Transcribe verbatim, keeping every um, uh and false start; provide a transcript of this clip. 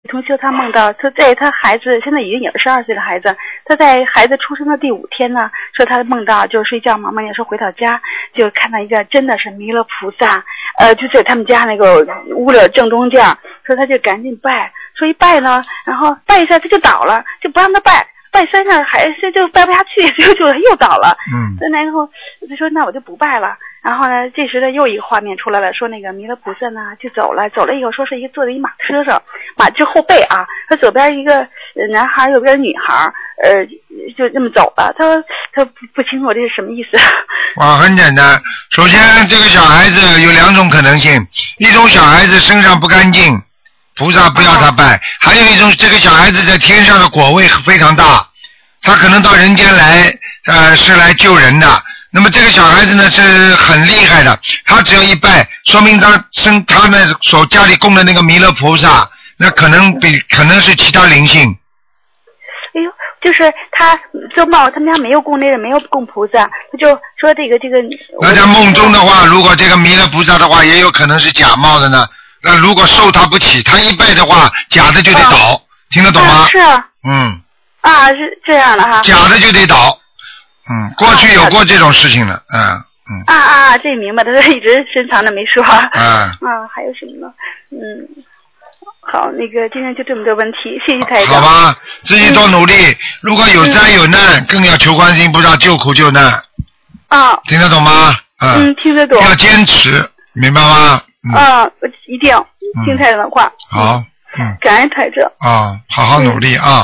同修他梦到他在他孩子现在已经有十二岁的孩子，他在孩子出生的第五天呢，说他梦到就是睡觉嘛，梦见说回到家就看到一个真的是弥勒菩萨，呃，就在他们家那个屋的正中间，说他就赶紧拜，说一拜呢，然后拜一下他就倒了，就不让他拜。拜三下还是就拜不下去，就就又倒了。嗯，然后就说那我就不拜了。然后呢，这时的又一个画面出来了，说那个弥勒菩萨呢就走了，走了以后说是一个坐在一马车上，马就后背啊，他左边一个男孩，右边女孩，呃，就这么走了。他说他不不清楚这是什么意思。 哇，很简单。首先，这个小孩子有两种可能性，一种小孩子身上不干净。菩萨不要他拜，还有一种这个小孩子在天上的果位非常大，他可能到人间来，呃，是来救人的。那么这个小孩子呢是很厉害的，他只要一拜，说明他生他那所家里供的那个弥勒菩萨，那可能比可能是其他灵性。 哎呦，就是他做梦，他们家没有供那个没有供菩萨，他就说这个这个。 那在梦中的话，如果这个弥勒菩萨的话，也有可能是假冒的呢。那如果受他不起，他一拜的话，假的就得倒，啊、听得懂吗？ 啊是啊。 嗯。 啊，是这样的哈。 假的就得倒。嗯，过去有过这种事情了，嗯嗯。 啊啊，这明白，他一直深藏着没说。 嗯。 啊，还有什么呢？嗯，好，那个今天就这么多问题，谢谢台长。 好吧，自己多努力。嗯、如果有灾有难，嗯、更要求观世音菩萨救苦救难。 啊。 听得懂吗？嗯。 嗯，听得懂。 要坚持，明白吗？ 啊，我一定听台长的话。 好， 嗯，感恩台长。 啊，好好努力啊。